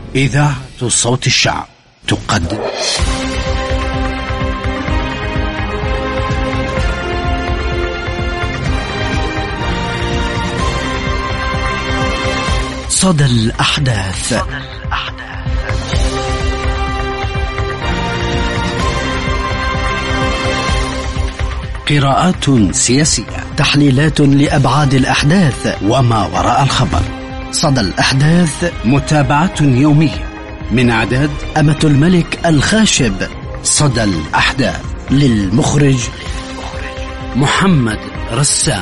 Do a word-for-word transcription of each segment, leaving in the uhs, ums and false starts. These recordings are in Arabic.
إذاعة صوت الشعب تقدم صدى الأحداث. قراءات سياسية، تحليلات لأبعاد الأحداث وما وراء الخبر. صدى الأحداث، متابعة يومية من إعداد أمة الملك الخاشب. صدى الأحداث للمخرج محمد رسام.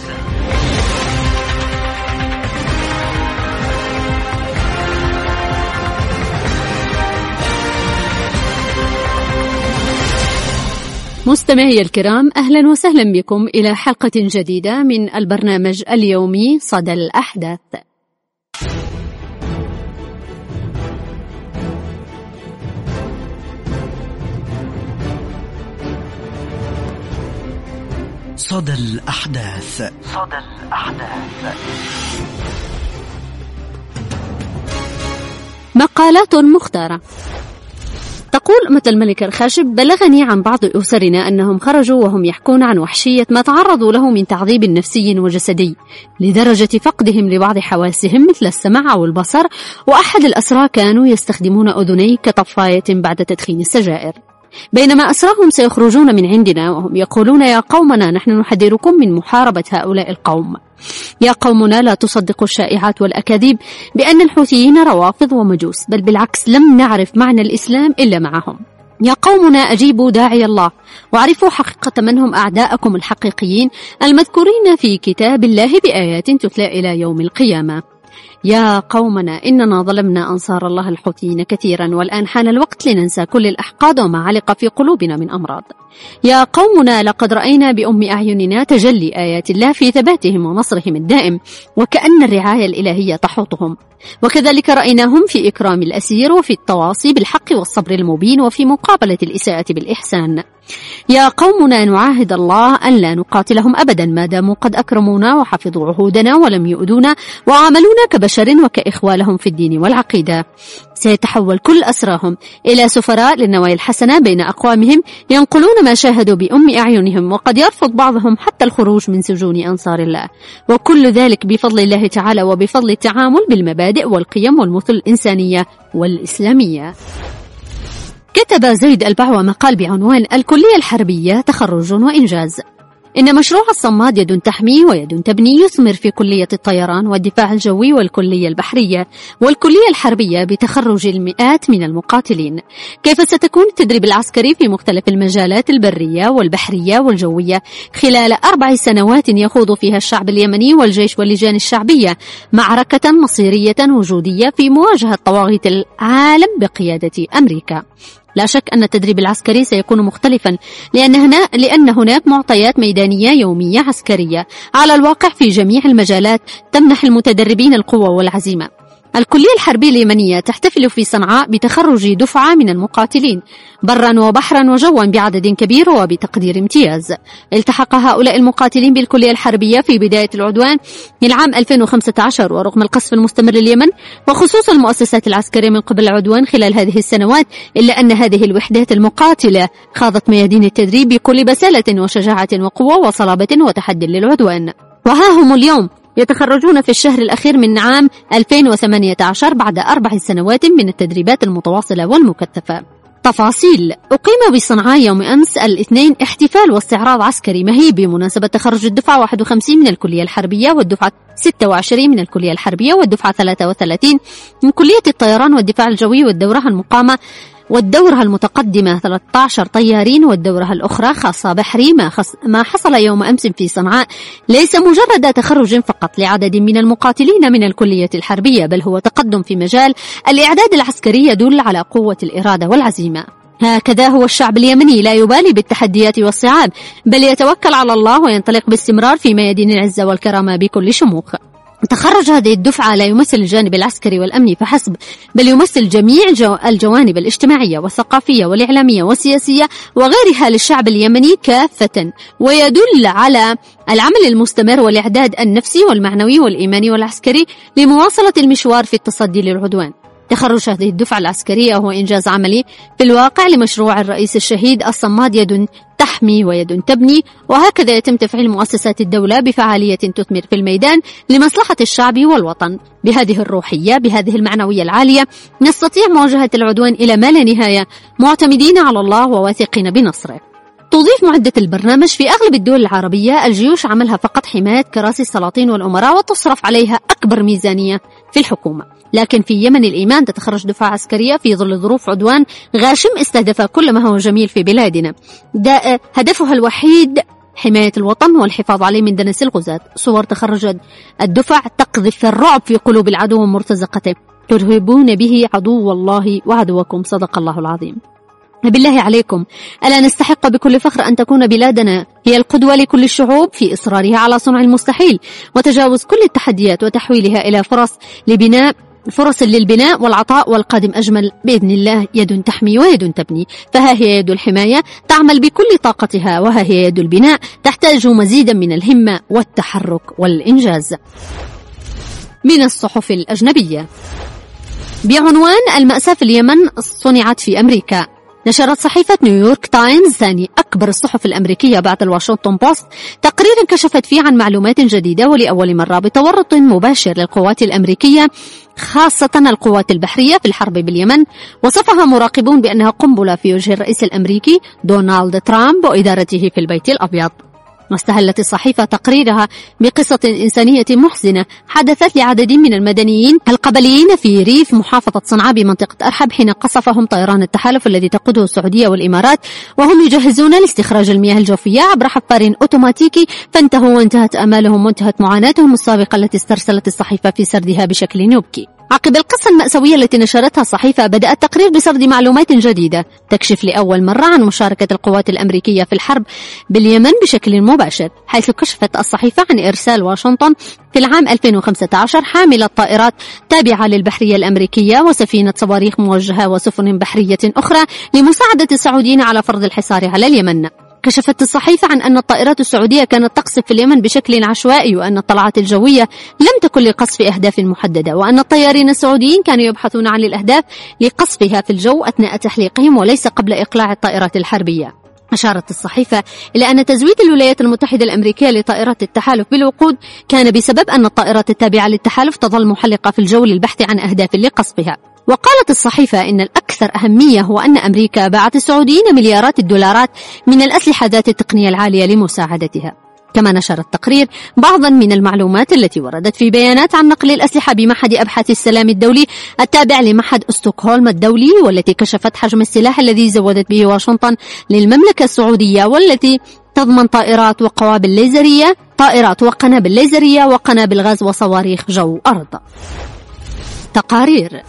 مستمعي الكرام، أهلا وسهلا بكم إلى حلقة جديدة من البرنامج اليومي صدى الأحداث. صدى الأحداث. صدى الأحداث. مقالات مختارة. تقول أمة الملك الخاشب: بلغني عن بعض أسرنا أنهم خرجوا وهم يحكون عن وحشية ما تعرضوا له من تعذيب نفسي وجسدي لدرجة فقدهم لبعض حواسهم مثل السمع أو البصر، وأحد الأسرى كانوا يستخدمون أذنيه كطفاية بعد تدخين السجائر. بينما أسراهم سيخرجون من عندنا وهم يقولون: يا قومنا، نحن نحذركم من محاربة هؤلاء القوم. يا قومنا، لا تصدقوا الشائعات والأكاذيب بأن الحوثيين روافض ومجوس، بل بالعكس لم نعرف معنى الإسلام إلا معهم. يا قومنا، أجيبوا داعي الله واعرفوا حقيقة من هم أعداءكم الحقيقيين المذكورين في كتاب الله بآيات تتلى إلى يوم القيامة. يا قومنا، إننا ظلمنا أنصار الله الحوثيين كثيرا، والآن حان الوقت لننسى كل الأحقاد وما علق في قلوبنا من أمراض. يا قومنا، لقد رأينا بأم أعيننا تجلي آيات الله في ثباتهم ونصرهم الدائم، وكأن الرعاية الإلهية تحوطهم. وكذلك رأيناهم في إكرام الأسير وفي التواصي بالحق والصبر المبين وفي مقابلة الإساءة بالإحسان. يا قومنا، نعاهد الله أن لا نقاتلهم أبدا ما داموا قد أكرمونا وحفظوا عهودنا ولم يؤذونا وعاملونا كبشر وكإخوالهم في الدين والعقيدة. سيتحول كل أسراهم إلى سفراء للنوايا الحسنة بين أقوامهم، ينقلون ما شاهدوا بأم أعينهم، وقد يرفض بعضهم حتى الخروج من سجون أنصار الله، وكل ذلك بفضل الله تعالى وبفضل التعامل بالمبادئ والقيم والمثل الإنسانية والإسلامية. كتب زيد البعوة مقال بعنوان: الكلية الحربية تخرج وإنجاز. إن مشروع الصماد يد تحمي ويد تبني يثمر في كلية الطيران والدفاع الجوي والكلية البحرية والكلية الحربية بتخرج المئات من المقاتلين. كيف ستكون التدريب العسكري في مختلف المجالات البرية والبحرية والجوية خلال أربع سنوات يخوض فيها الشعب اليمني والجيش واللجان الشعبية معركة مصيرية وجودية في مواجهة طواغيت العالم بقيادة أمريكا. لا شك أن التدريب العسكري سيكون مختلفا، لأن, هنا لأن هناك معطيات ميدانية يومية عسكرية على الواقع في جميع المجالات تمنح المتدربين القوة والعزيمة. الكلية الحربية اليمنية تحتفل في صنعاء بتخرج دفعة من المقاتلين برا وبحرا وجوا بعدد كبير وبتقدير امتياز. التحق هؤلاء المقاتلين بالكلية الحربية في بداية العدوان العام ألفين وخمسة عشر، ورغم القصف المستمر لليمن وخصوصا المؤسسات العسكرية من قبل العدوان خلال هذه السنوات، إلا أن هذه الوحدات المقاتلة خاضت ميادين التدريب بكل بسالة وشجاعة وقوة وصلابة وتحدي للعدوان. وها هم اليوم يتخرجون في الشهر الأخير من عام ألفين وثمانية عشر بعد أربع سنوات من التدريبات المتواصلة والمكثفة. تفاصيل: أقيم بصنعاء يوم أمس الاثنين احتفال واستعراض عسكري مهيب بمناسبة تخرج الدفعة واحد وخمسين من الكلية الحربية والدفعة ستة وعشرين من الكلية الحربية والدفعة ثلاثة وثلاثين من كلية الطيران والدفاع الجوي والدورة المقامة والدورة المتقدمة ثلاثة عشر طيارين والدورة الأخرى خاصة بحري. ما, خص... ما حصل يوم أمس في صنعاء ليس مجرد تخرج فقط لعدد من المقاتلين من الكلية الحربية، بل هو تقدم في مجال الإعداد العسكري يدل على قوة الإرادة والعزيمة. هكذا هو الشعب اليمني، لا يبالي بالتحديات والصعاب، بل يتوكل على الله وينطلق باستمرار في ميادين العزة والكرامة بكل شموخ. تخرج هذه الدفعة لا يمثل الجانب العسكري والأمني فحسب، بل يمثل جميع جو الجوانب الاجتماعية والثقافية والإعلامية والسياسية وغيرها للشعب اليمني كافة، ويدل على العمل المستمر والإعداد النفسي والمعنوي والإيماني والعسكري لمواصلة المشوار في التصدي للعدوان. تخرج هذه الدفعة العسكرية هو إنجاز عملي في الواقع لمشروع الرئيس الشهيد الصماد يد تحمي ويد تبني، وهكذا يتم تفعيل مؤسسات الدولة بفعالية تثمر في الميدان لمصلحة الشعب والوطن. بهذه الروحية، بهذه المعنوية العالية، نستطيع مواجهة العدوان إلى ما لا نهاية معتمدين على الله وواثقين بنصره. تضيف معدة البرنامج: في أغلب الدول العربية الجيوش عملها فقط حماية كراسي السلاطين والأمراء وتصرف عليها أكبر ميزانية في الحكومة، لكن في يمن الإيمان تتخرج دفاع عسكرية في ظل ظروف عدوان غاشم استهدف كل ما هو جميل في بلادنا، هدفها الوحيد حماية الوطن والحفاظ عليه من دنس الغزاة. صور تخرج الدفع تقذف الرعب في قلوب العدو ومرتزقته، ترهبون به عدو الله وعدوكم. صدق الله العظيم. بالله عليكم، ألا نستحق بكل فخر أن تكون بلادنا هي القدوة لكل الشعوب في إصرارها على صنع المستحيل وتجاوز كل التحديات وتحويلها إلى فرص لبناء فرص للبناء والعطاء، والقادم أجمل بإذن الله. يد تحمي ويد تبني، فها هي يد الحماية تعمل بكل طاقتها، وها هي يد البناء تحتاج مزيدا من الهمة والتحرك والإنجاز. من الصحف الأجنبية بعنوان: المأساة في اليمن صنعت في أمريكا. نشرت صحيفة نيويورك تايمز، ثاني أكبر الصحف الأمريكية بعد الواشنطن بوست، تقريرا كشفت فيه عن معلومات جديدة ولأول مرة بتورط مباشر للقوات الأمريكية خاصة القوات البحرية في الحرب باليمن، وصفها مراقبون بأنها قنبلة في وجه الرئيس الأمريكي دونالد ترامب وإدارته في البيت الأبيض. واستهلت الصحيفة تقريرها بقصة إنسانية محزنة حدثت لعدد من المدنيين القبليين في ريف محافظة صنعاء بمنطقة أرحب حين قصفهم طيران التحالف الذي تقوده السعودية والإمارات وهم يجهزون لاستخراج المياه الجوفية عبر حفار أوتوماتيكي، فانتهوا وانتهت آمالهم وانتهت معاناتهم السابقة التي استرسلت الصحيفة في سردها بشكل يبكي. عقب القصة المأساوية التي نشرتها الصحيفة، بدأ التقرير بسرد معلومات جديدة تكشف لأول مرة عن مشاركة القوات الأمريكية في الحرب باليمن بشكل مباشر، حيث كشفت الصحيفة عن إرسال واشنطن في العام ألفين وخمسة عشر حاملة طائرات تابعة للبحرية الأمريكية وسفينة صواريخ موجهة وسفن بحرية أخرى لمساعدة السعوديين على فرض الحصار على اليمن. كشفت الصحيفة عن أن الطائرات السعودية كانت تقصف في اليمن بشكل عشوائي، وأن الطلعات الجوية لم تكن لقصف أهداف محددة، وأن الطيارين السعوديين كانوا يبحثون عن الأهداف لقصفها في الجو أثناء تحليقهم وليس قبل إقلاع الطائرات الحربية. أشارت الصحيفة إلى أن تزويد الولايات المتحدة الأمريكية لطائرات التحالف بالوقود كان بسبب أن الطائرات التابعة للتحالف تظل محلقة في الجو للبحث عن أهداف لقصفها. وقالت الصحيفة إن الأكثر أهمية هو أن أمريكا باعت السعوديين مليارات الدولارات من الأسلحة ذات التقنية العالية لمساعدتها. كما نشر التقرير بعضا من المعلومات التي وردت في بيانات عن نقل الأسلحة بمعهد أبحاث السلام الدولي التابع لمعهد ستوكهولم الدولي، والتي كشفت حجم السلاح الذي زودت به واشنطن للمملكة السعودية، والتي تضمن طائرات وقوابل ليزرية طائرات وقنابل ليزرية وقنابل غاز وصواريخ جو أرض. تقارير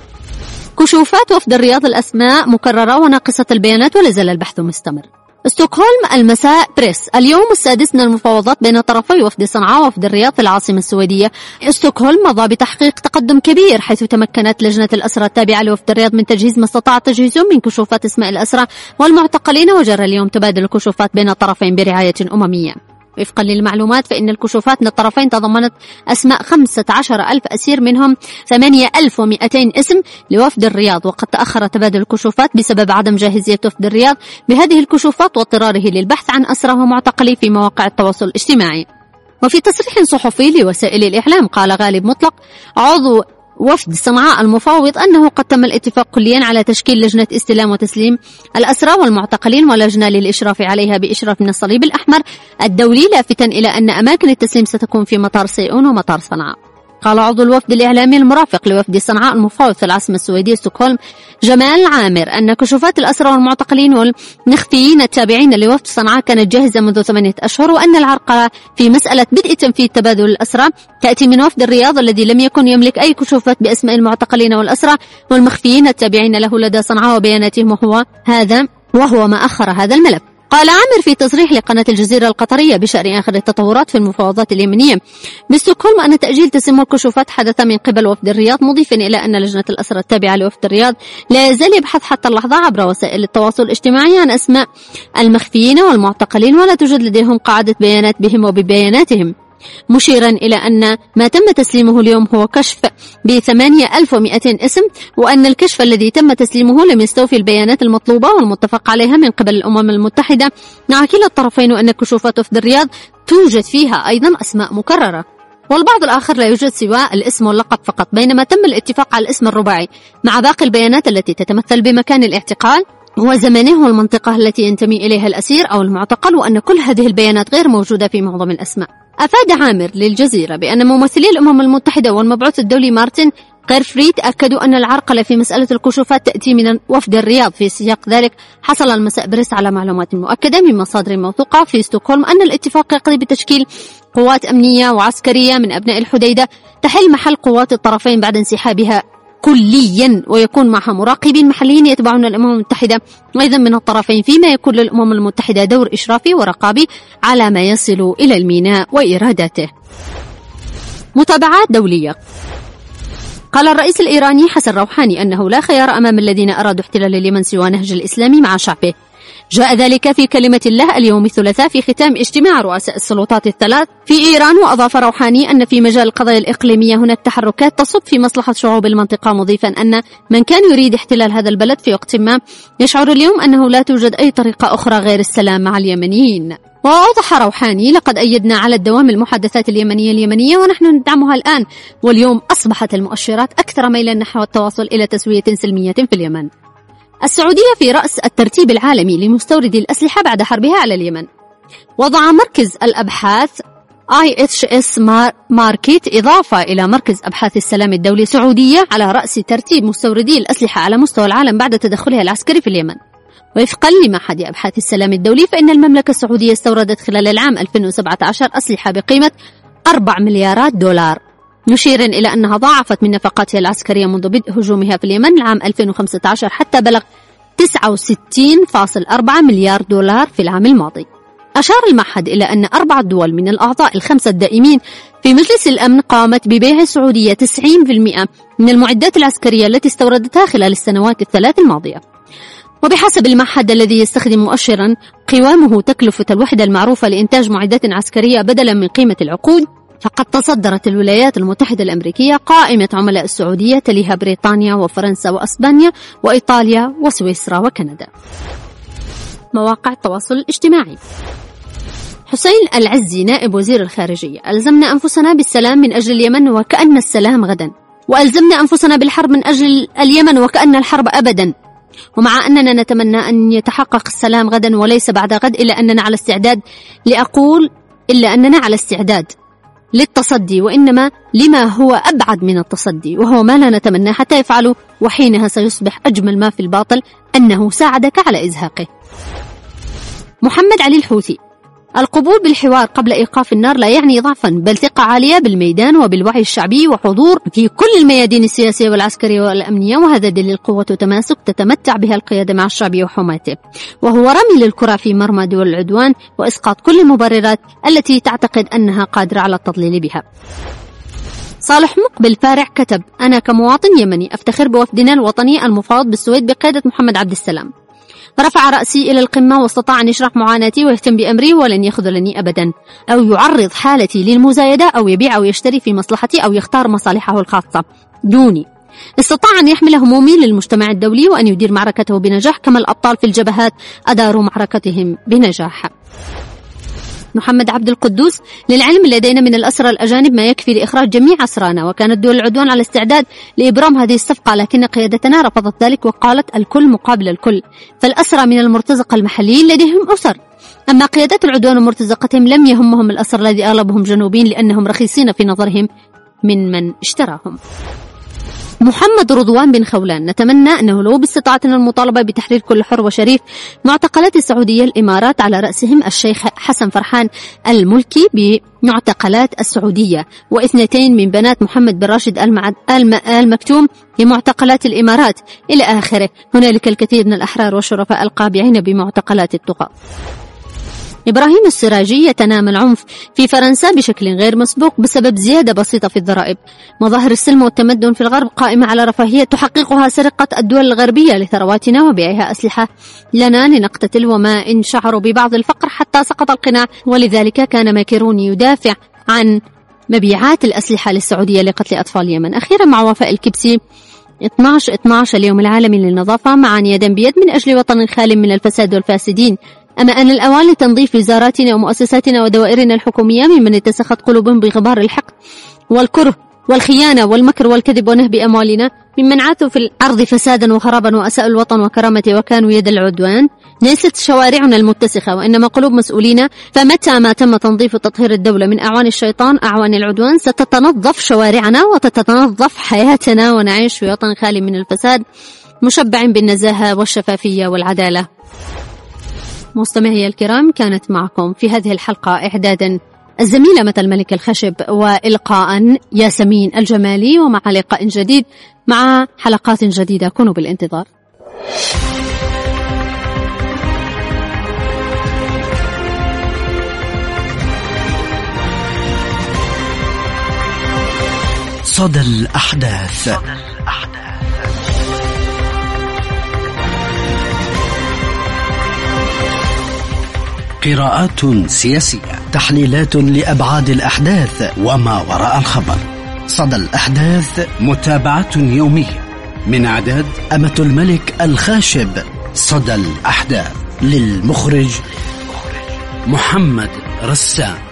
كشوفات وفد الرياض الأسماء مكررة وناقصة البيانات ولا زال البحث مستمر. ستوكهولم المساء بريس، اليوم السادس من المفاوضات بين طرفي وفد صنعاء وفد الرياض في العاصمة السويدية. ستوكهولم مضى بتحقيق تقدم كبير، حيث تمكنت لجنة الأسرى التابعة لوفد الرياض من تجهيز ما استطاع تجهيزه من كشوفات اسماء الأسرى والمعتقلين، وجرى اليوم تبادل الكشوفات بين الطرفين برعاية أممية. وفقا للمعلومات فإن الكشوفات من الطرفين تضمنت أسماء خمسة عشر ألف أسير، منهم ثمانية ألف ومئتين اسم لوفد الرياض، وقد تأخر تبادل الكشوفات بسبب عدم جاهزية وفد الرياض بهذه الكشوفات واضطراره للبحث عن أسرى ومعتقلي في مواقع التواصل الاجتماعي. وفي تصريح صحفي لوسائل الإعلام قال غالب مطلق عضو وفد صنعاء المفاوض أنه قد تم الاتفاق كليا على تشكيل لجنة استلام وتسليم الأسرى والمعتقلين ولجنة للإشراف عليها بإشراف من الصليب الأحمر الدولي، لافتا إلى أن أماكن التسليم ستكون في مطار سيئون ومطار صنعاء. قال عضو الوفد الإعلامي المرافق لوفد صنعاء المفاوض في العاصمة السويدية ستوكهولم جمال عامر أن كشوفات الأسرى والمعتقلين والمخفيين التابعين لوفد صنعاء كانت جاهزة منذ ثمانية أشهر، وأن العرقلة في مسألة بدء تنفيذ تبادل الأسرى تأتي من وفد الرياض الذي لم يكن يملك أي كشوفات بأسماء المعتقلين والأسرى والمخفيين التابعين له لدى صنعاء وبياناتهم، وهو هذا وهو ما أخر هذا الملف. قال عامر في تصريح لقناة الجزيرة القطرية بشأن آخر التطورات في المفاوضات اليمنية بستوكهولم أن تأجيل تسليم الكشوفات حدث من قبل وفد الرياض، مضيفا إلى أن لجنة الأسرى التابعة لوفد الرياض لا يزال يبحث حتى اللحظة عبر وسائل التواصل الاجتماعي عن أسماء المخفيين والمعتقلين، ولا توجد لديهم قاعدة بيانات بهم وببياناتهم. مشيرا إلى أن ما تم تسليمه اليوم هو كشف بثمانية ألف ومئتين اسم، وأن الكشف الذي تم تسليمه لم يستوفي البيانات المطلوبة والمتفق عليها من قبل الأمم المتحدة مع كلا الطرفين، وأن كشوفات وفد الرياض توجد فيها أيضا أسماء مكررة، والبعض الآخر لا يوجد سوى الاسم واللقب فقط، بينما تم الاتفاق على الاسم الرباعي مع باقي البيانات التي تتمثل بمكان الاعتقال وزمنه والمنطقة التي ينتمي إليها الأسير أو المعتقل، وأن كل هذه البيانات غير موجودة في معظم الأسماء. أفاد عامر للجزيرة بأن ممثلي الأمم المتحدة والمبعوث الدولي مارتن غيرفريد أكدوا أن العرقلة في مسألة الكشوفات تأتي من وفد الرياض. في سياق ذلك حصل المساء بريس على معلومات مؤكدة من مصادر موثوقة في ستوكهولم أن الاتفاق يقضي بتشكيل قوات أمنية وعسكرية من أبناء الحديدة تحل محل قوات الطرفين بعد انسحابها كليا، ويكون معها مراقبين محليين يتبعون الأمم المتحدة أيضا من الطرفين، فيما يكون للأمم المتحدة دور إشرافي ورقابي على ما يصل إلى الميناء وإيراداته. متابعات دولية. قال الرئيس الإيراني حسن روحاني أنه لا خيار أمام الذين أرادوا احتلال اليمن سوى نهج الإسلام مع شعبه. جاء ذلك في كلمة له اليوم الثلاثاء في ختام اجتماع رؤساء السلطات الثلاث في إيران. وأضاف روحاني أن في مجال القضايا الإقليمية هناك تحركات تصب في مصلحة شعوب المنطقة، مضيفا أن من كان يريد احتلال هذا البلد في وقت ما يشعر اليوم أنه لا توجد أي طريقة أخرى غير السلام مع اليمنيين. وأوضح روحاني: لقد أيدنا على الدوام المحادثات اليمنية اليمنية ونحن ندعمها الآن، واليوم أصبحت المؤشرات أكثر ميلا نحو التواصل إلى تسوية سلمية في اليمن. السعودية في رأس الترتيب العالمي لمستوردي الأسلحة بعد حربها على اليمن. وضع مركز الأبحاث آي إتش إس ماركت إضافة إلى مركز أبحاث السلام الدولي سعودية على رأس ترتيب مستوردي الأسلحة على مستوى العالم بعد تدخلها العسكري في اليمن. وفقا لمعهد أبحاث السلام الدولي فإن المملكة السعودية استوردت خلال العام ألفين وسبعة عشر أسلحة بقيمة أربع مليارات دولار، مشيرا إلى أنها ضاعفت من نفقاتها العسكرية منذ بدء هجومها في اليمن العام ألفين وخمسة عشر حتى بلغ تسعة وستين فاصلة أربعة مليار دولار في العام الماضي. أشار المعهد إلى أن أربع دول من الأعضاء الخمسة الدائمين في مجلس الأمن قامت ببيع السعودية تسعين بالمئة من المعدات العسكرية التي استوردتها خلال السنوات الثلاث الماضية. وبحسب المعهد الذي يستخدم مؤشرا قوامه تكلفة الوحدة المعروفة لإنتاج معدات عسكرية بدلا من قيمة العقود، فقد تصدرت الولايات المتحدة الأمريكية قائمة عملاء السعودية، تليها بريطانيا وفرنسا وأسبانيا وإيطاليا وسويسرا وكندا. مواقع التواصل الاجتماعي. حسين العزي نائب وزير الخارجية: ألزمنا أنفسنا بالسلام من أجل اليمن وكأن السلام غدا، وألزمنا أنفسنا بالحرب من أجل اليمن وكأن الحرب أبدا، ومع أننا نتمنى أن يتحقق السلام غدا وليس بعد غد، إلا أننا على استعداد لأقول إلا أننا على استعداد للتصدي، وإنما لما هو أبعد من التصدي وهو ما لا نتمنى حتى يفعله، وحينها سيصبح أجمل ما في الباطل أنه ساعدك على إزهاقه. محمد علي الحوثي: القبول بالحوار قبل إيقاف النار لا يعني ضعفا، بل ثقة عالية بالميدان وبالوعي الشعبي وحضور في كل الميادين السياسية والعسكرية والأمنية، وهذا دليل قوة وتماسك تتمتع بها القيادة مع الشعب وحماته، وهو رمي للكرة في مرمى دول العدوان وإسقاط كل المبررات التي تعتقد أنها قادرة على التضليل بها. صالح مقبل فارع كتب: أنا كمواطن يمني أفتخر بوفدنا الوطني المفاوض بالسويد بقيادة محمد عبد السلام، رفع رأسي إلى القمة واستطاع أن يشرح معاناتي ويهتم بأمري ولن يخذلني أبدا، أو يعرض حالتي للمزايدة أو يبيع أو يشتري في مصلحتي أو يختار مصالحه الخاصة دوني. استطاع أن يحمل همومي للمجتمع الدولي وأن يدير معركته بنجاح كما الأبطال في الجبهات أداروا معركتهم بنجاح. محمد عبد القدوس: للعلم لدينا من الأسرى الأجانب ما يكفي لإخراج جميع أسرانا، وكانت دول العدوان على استعداد لإبرام هذه الصفقة، لكن قيادتنا رفضت ذلك وقالت الكل مقابل الكل، فالأسرى من المرتزقة المحليين لديهم أسر، أما قيادات العدوان ومرتزقتهم لم يهمهم الأسر الذي أغلبهم جنوبيين لأنهم رخيصين في نظرهم من من اشتراهم. محمد رضوان بن خولان: نتمنى أنه لو باستطاعتنا المطالبة بتحرير كل حر وشريف معتقلات السعودية الإمارات على رأسهم الشيخ حسن فرحان الملكي بمعتقلات السعودية، واثنتين من بنات محمد بن راشد المكتوم بمعتقلات الإمارات إلى آخره. هنالك الكثير من الأحرار والشرفاء القابعين بمعتقلات الطغاة. إبراهيم السراجي: يتنامى العنف في فرنسا بشكل غير مسبوق بسبب زيادة بسيطة في الضرائب. مظاهر السلم والتمدن في الغرب قائمة على رفاهية تحققها سرقة الدول الغربية لثرواتنا وبيعها أسلحة لنا لنقتتل، وما إن شعروا ببعض الفقر حتى سقط القناع، ولذلك كان ماكروني يدافع عن مبيعات الأسلحة للسعودية لقتل أطفال اليمن. أخيرا مع وفاء الكبسي اثني عشر اثني عشر اليوم العالمي للنظافة، معا يدا بيد من أجل وطن خال من الفساد والفاسدين. أما أن الأوان لتنظيف وزاراتنا ومؤسساتنا ودوائرنا الحكومية ممن اتسخت قلوبهم بغبار الحقد والكره والخيانة والمكر والكذب ونهب أموالنا، ممن عاثوا في الأرض فسادا وخرابا وأساءوا الوطن وكرامته وكانوا يد العدوان. ليست شوارعنا المتسخة وإنما قلوب مسؤولين. فمتى ما تم تنظيف وتطهير الدولة من أعوان الشيطان أعوان العدوان ستتنظف شوارعنا وتتنظف حياتنا ونعيش في وطن خالي من الفساد مشبع بالنزاهة والشفافية والعدالة. مستمعي الكرام، كانت معكم في هذه الحلقة إعدادا الزميلة متى الملك الخشب، وإلقاء ياسمين الجمالي، ومع لقاء جديد مع حلقات جديدة. كونوا بالانتظار. صدى الأحداث. قراءات سياسية، تحليلات لأبعاد الأحداث وما وراء الخبر. صدى الأحداث، متابعة يومية من إعداد أمة الملك الخاشب. صدى الأحداث، للمخرج محمد رسام.